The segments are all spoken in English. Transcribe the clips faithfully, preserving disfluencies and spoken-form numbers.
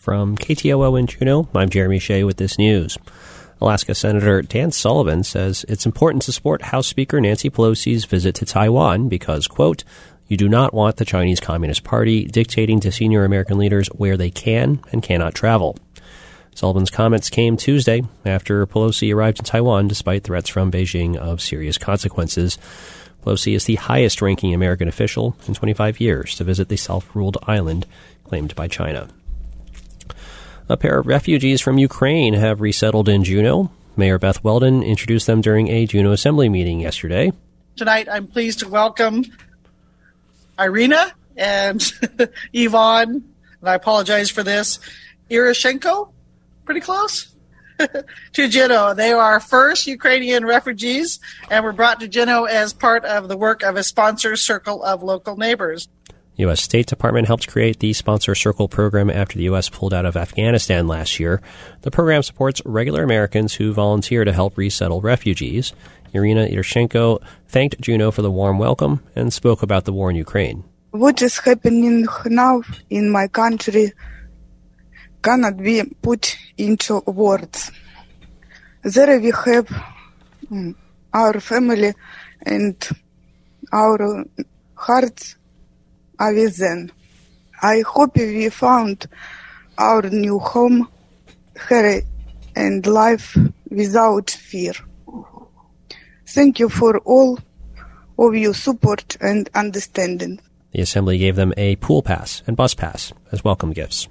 From K T O O in Juneau, I'm Jeremy Shea with this news. Alaska Senator Dan Sullivan says it's important to support House Speaker Nancy Pelosi's visit to Taiwan because, quote, you do not want the Chinese Communist Party dictating to senior American leaders where they can and cannot travel. Sullivan's comments came Tuesday after Pelosi arrived in Taiwan despite threats from Beijing of serious consequences. Pelosi is the highest-ranking American official in twenty-five years to visit the self-ruled island claimed by China. A pair of refugees from Ukraine have resettled in Juneau. Mayor Beth Weldon introduced them during a Juneau Assembly meeting yesterday. Tonight, I'm pleased to welcome Irina and Yvonne, and I apologize for this, Iroshenko, pretty close, to Juneau. They are our first Ukrainian refugees and were brought to Juneau as part of the work of a sponsor circle of local neighbors. U S. State Department helped create the Sponsor Circle program after the U S pulled out of Afghanistan last year. The program supports regular Americans who volunteer to help resettle refugees. Irina Iroshenko thanked Juneau for the warm welcome and spoke about the war in Ukraine. What is happening now in my country cannot be put into words. There we have um, our family and our hearts are with them. I hope we found our new home here and life without fear. Thank you for all of your support and understanding. The Assembly gave them a pool pass and bus pass as welcome gifts.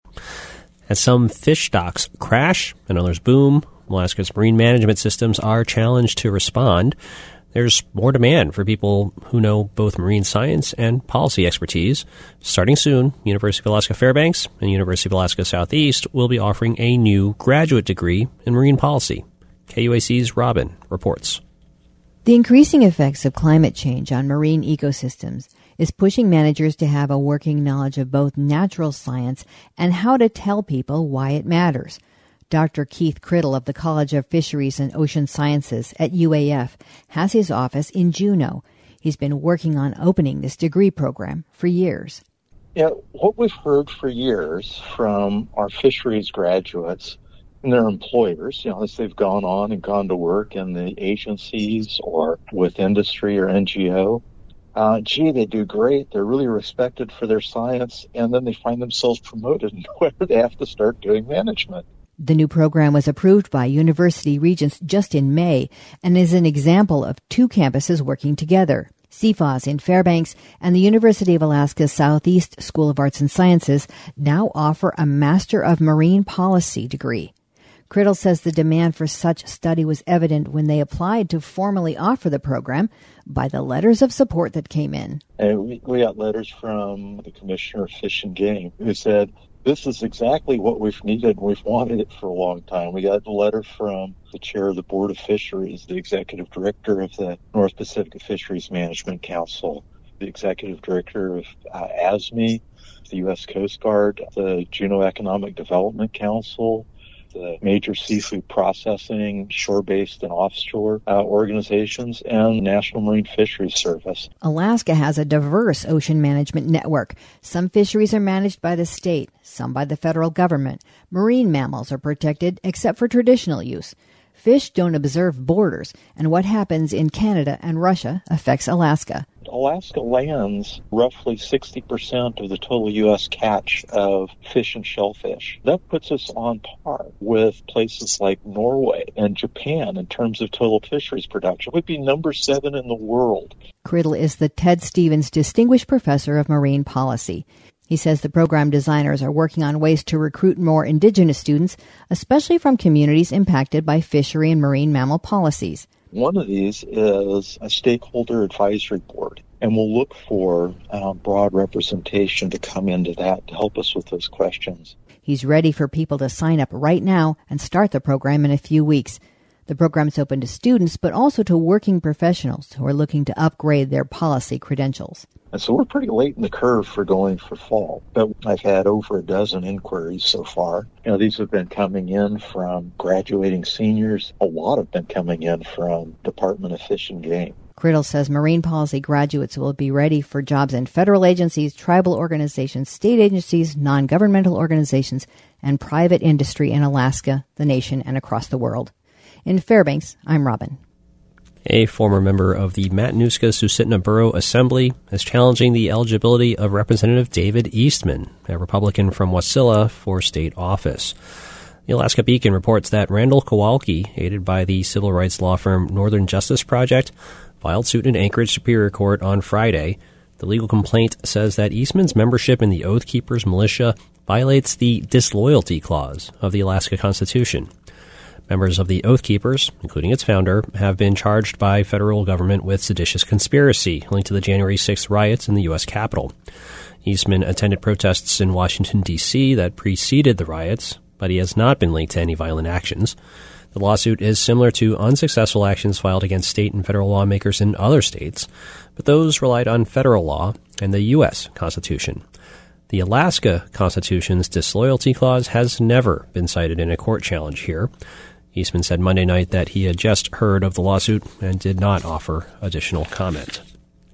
As some fish stocks crash and others boom, Alaska's marine management systems are challenged to respond. There's more demand for people who know both marine science and policy expertise. Starting soon, University of Alaska Fairbanks and University of Alaska Southeast will be offering a new graduate degree in marine policy. K U A C's Robin reports. The increasing effects of climate change on marine ecosystems is pushing managers to have a working knowledge of both natural science and how to tell people why it matters. Doctor Keith Criddle of the College of Fisheries and Ocean Sciences at U A F has his office in Juneau. He's been working on opening this degree program for years. Yeah, what we've heard for years from our fisheries graduates and their employers, you know, as they've gone on and gone to work in the agencies or with industry or N G O, uh, gee, they do great. They're really respected for their science, and then they find themselves promoted where they have to start doing management. The new program was approved by university regents just in May and is an example of two campuses working together. C F A S in Fairbanks and the University of Alaska Southeast School of Arts and Sciences now offer a Master of Marine Policy degree. Criddle says the demand for such study was evident when they applied to formally offer the program by the letters of support that came in. And we, we got letters from the Commissioner of Fish and Game who said, this is exactly what we've needed, and we've wanted it for a long time. We got a letter from the chair of the Board of Fisheries, the executive director of the North Pacific Fisheries Management Council, the executive director of uh, A S M E, the U S Coast Guard, the Juneau Economic Development Council, the major seafood processing, shore-based and offshore uh, organizations, and National Marine Fisheries Service. Alaska has a diverse ocean management network. Some fisheries are managed by the state, some by the federal government. Marine mammals are protected except for traditional use. Fish don't observe borders, and what happens in Canada and Russia affects Alaska. Alaska lands roughly sixty percent of the total U S catch of fish and shellfish. That puts us on par with places like Norway and Japan in terms of total fisheries production. We'd be number seven in the world. Criddle is the Ted Stevens Distinguished Professor of Marine Policy. He says the program designers are working on ways to recruit more Indigenous students, especially from communities impacted by fishery and marine mammal policies. One of these is a stakeholder advisory board, and we'll look for uh, broad representation to come into that to help us with those questions. He's ready for people to sign up right now and start the program in a few weeks. The program's open to students, but also to working professionals who are looking to upgrade their policy credentials. And so we're pretty late in the curve for going for fall, but I've had over a dozen inquiries so far. You know, these have been coming in from graduating seniors. A lot have been coming in from Department of Fish and Game. Criddle says marine policy graduates will be ready for jobs in federal agencies, tribal organizations, state agencies, non-governmental organizations, and private industry in Alaska, the nation, and across the world. In Fairbanks, I'm Robin. A former member of the Matanuska-Susitna Borough Assembly is challenging the eligibility of Representative David Eastman, a Republican from Wasilla, for state office. The Alaska Beacon reports that Randall Kowalski, aided by the civil rights law firm Northern Justice Project, filed suit in Anchorage Superior Court on Friday. The legal complaint says that Eastman's membership in the Oath Keepers militia violates the disloyalty clause of the Alaska Constitution. Members of the Oath Keepers, including its founder, have been charged by federal government with seditious conspiracy linked to the January sixth riots in the U S Capitol. Eastman attended protests in Washington, D C that preceded the riots, but he has not been linked to any violent actions. The lawsuit is similar to unsuccessful actions filed against state and federal lawmakers in other states, but those relied on federal law and the U S Constitution. The Alaska Constitution's disloyalty clause has never been cited in a court challenge here. Eastman said Monday night that he had just heard of the lawsuit and did not offer additional comment.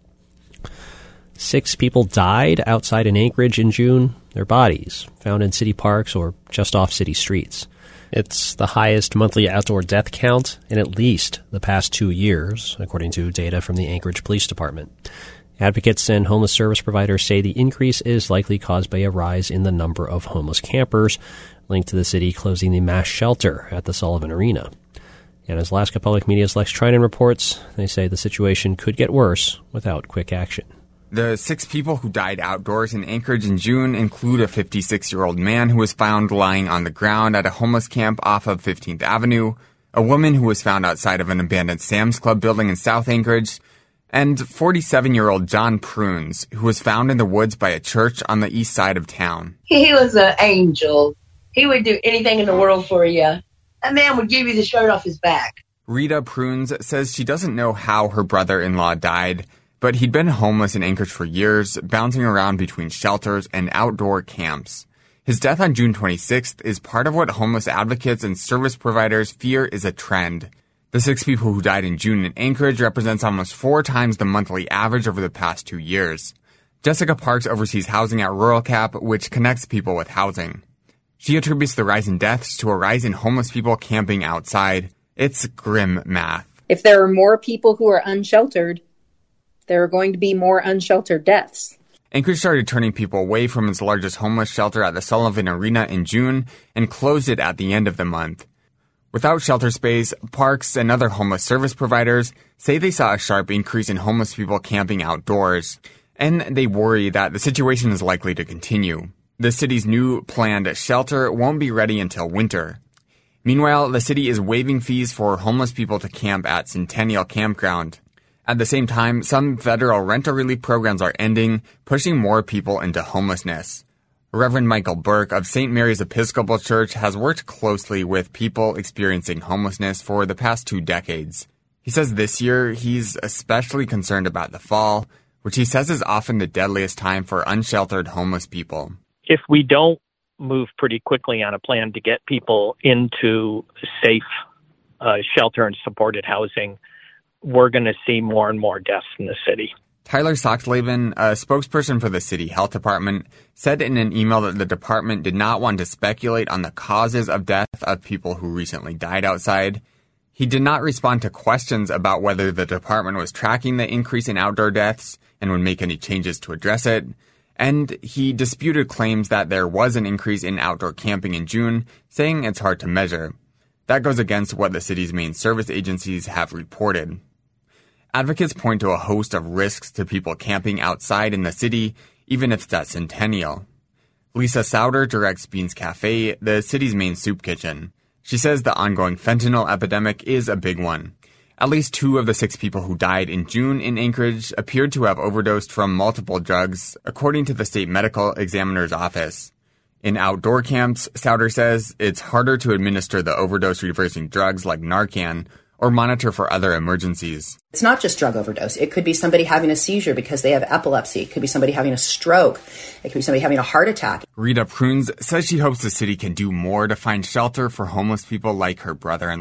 Six people died outside in Anchorage in June, their bodies found in city parks or just off city streets. It's the highest monthly outdoor death count in at least the past two years, according to data from the Anchorage Police Department. Advocates and homeless service providers say the increase is likely caused by a rise in the number of homeless campers linked to the city closing the mass shelter at the Sullivan Arena. And as Alaska Public Media's Lex Trinan reports, they say the situation could get worse without quick action. The six people who died outdoors in Anchorage in June include a fifty-six-year-old man who was found lying on the ground at a homeless camp off of fifteenth Avenue, a woman who was found outside of an abandoned Sam's Club building in South Anchorage, and forty-seven-year-old John Prunes, who was found in the woods by a church on the east side of town. He was an angel. He would do anything in the world for you. That man would give you the shirt off his back. Rita Prunes says she doesn't know how her brother-in-law died, but he'd been homeless in Anchorage for years, bouncing around between shelters and outdoor camps. His death on June twenty-sixth is part of what homeless advocates and service providers fear is a trend. The six people who died in June in Anchorage represents almost four times the monthly average over the past two years. Jessica Parks oversees housing at Rural Cap, which connects people with housing. She attributes the rise in deaths to a rise in homeless people camping outside. It's grim math. If there are more people who are unsheltered, there are going to be more unsheltered deaths. Anchorage started turning people away from its largest homeless shelter at the Sullivan Arena in June and closed it at the end of the month. Without shelter space, Parks and other homeless service providers say they saw a sharp increase in homeless people camping outdoors, and they worry that the situation is likely to continue. The city's new planned shelter won't be ready until winter. Meanwhile, the city is waiving fees for homeless people to camp at Centennial Campground. At the same time, some federal rental relief programs are ending, pushing more people into homelessness. Reverend Michael Burke of Saint Mary's Episcopal Church has worked closely with people experiencing homelessness for the past two decades. He says this year he's especially concerned about the fall, which he says is often the deadliest time for unsheltered homeless people. If we don't move pretty quickly on a plan to get people into safe uh, shelter and supported housing, we're going to see more and more deaths in the city. Tyler Soxleben, a spokesperson for the city health department, said in an email that the department did not want to speculate on the causes of death of people who recently died outside. He did not respond to questions about whether the department was tracking the increase in outdoor deaths and would make any changes to address it. And he disputed claims that there was an increase in outdoor camping in June, saying it's hard to measure. That goes against what the city's main service agencies have reported. Advocates point to a host of risks to people camping outside in the city, even if it's at Centennial. Lisa Sauter directs Beans Cafe, the city's main soup kitchen. She says the ongoing fentanyl epidemic is a big one. At least two of the six people who died in June in Anchorage appeared to have overdosed from multiple drugs, according to the state medical examiner's office. In outdoor camps, Sauter says it's harder to administer the overdose-reversing drugs like Narcan, or monitor for other emergencies. It's not just drug overdose. It could be somebody having a seizure because they have epilepsy. It could be somebody having a stroke. It could be somebody having a heart attack. Rita Prunes says she hopes the city can do more to find shelter for homeless people like her brother-in-law.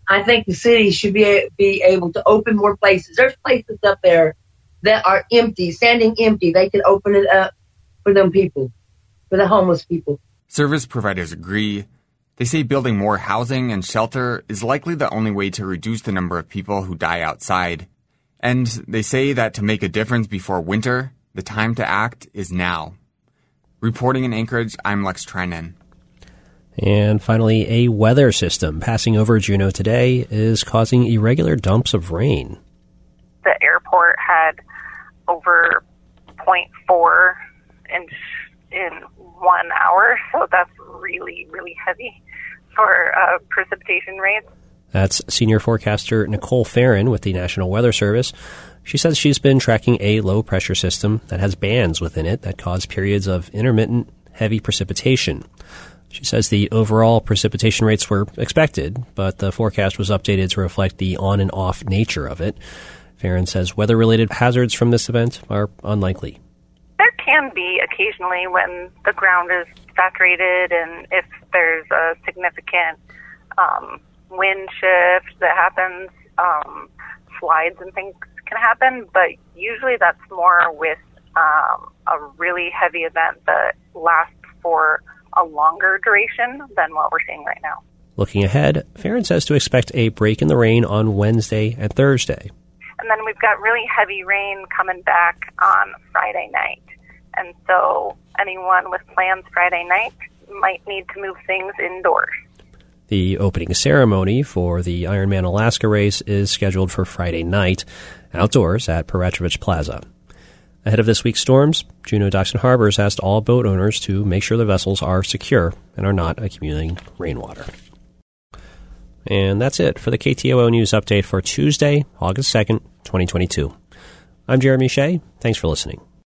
I think the city should be be able to open more places. There's places up there that are empty, standing empty. They can open it up for them people, for the homeless people. Service providers agree. They say building more housing and shelter is likely the only way to reduce the number of people who die outside. And they say that to make a difference before winter, the time to act is now. Reporting in Anchorage, I'm Lex Treinen. And finally, a weather system passing over Juneau today is causing irregular dumps of rain. The airport had over zero point four inch in one hour, so that's really, really heavy for uh, precipitation rates. That's senior forecaster Nicole Farron with the National Weather Service. She says she's been tracking a low-pressure system that has bands within it that cause periods of intermittent heavy precipitation. She says the overall precipitation rates were expected, but the forecast was updated to reflect the on and off nature of it. Farron says weather-related hazards from this event are unlikely. There can be occasionally when the ground is saturated and if there's a significant um, wind shift that happens, um, slides and things can happen, but usually that's more with um, a really heavy event that lasts for a longer duration than what we're seeing right now. Looking ahead, Farron says to expect a break in the rain on Wednesday and Thursday. And then we've got really heavy rain coming back on Friday night. And so anyone with plans Friday night might need to move things indoors. The opening ceremony for the Ironman Alaska race is scheduled for Friday night, outdoors at Peratrovich Plaza. Ahead of this week's storms, Juneau Docks and Harbors asked all boat owners to make sure the vessels are secure and are not accumulating rainwater. And that's it for the K T O O News Update for Tuesday, August second, twenty twenty-two. I'm Jeremy Shea. Thanks for listening.